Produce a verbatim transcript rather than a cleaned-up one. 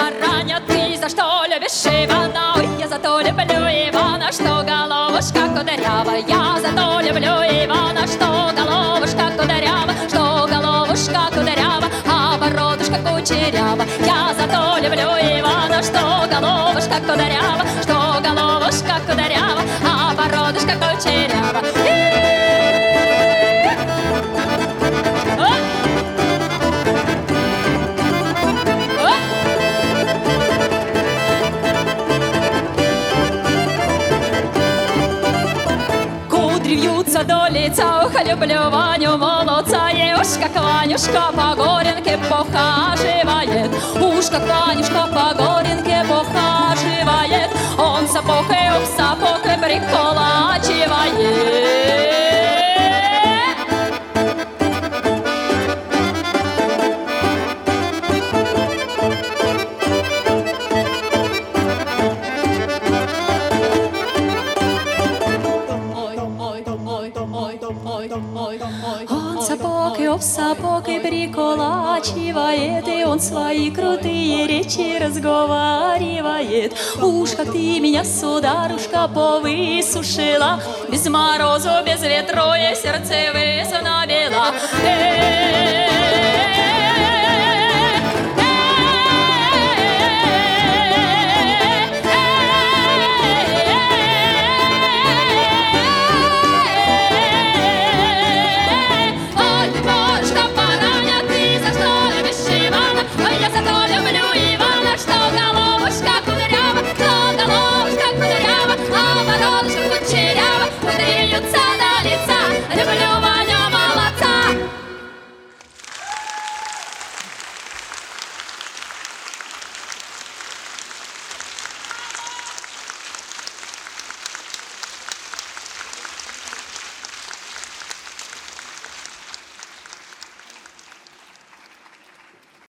бараня, ты за что любишь Ивана? Ой, я за то люблю Ивана, что головушка кудрява. Я за то люблю Ивана, что головушка кудрява, что головушка кудрява, а бородушка кучерява. Я за то люблю Ивана, что головушка кудрява, что головушка кудрява, а бородушка кучерява. Вьются до лица, ух, люблю Ваню молодца. И уж как Ванюшка по горенке похаживает, уж как Ванюшка по горенке похаживает, он сапог и об сапог и приколачивает. Он сапог и об сапог и приколачивает, и он свои крутые речи разговаривает. Уж как ты меня, сударушка, повысушила, без морозу, без ветру я сердце высунобила.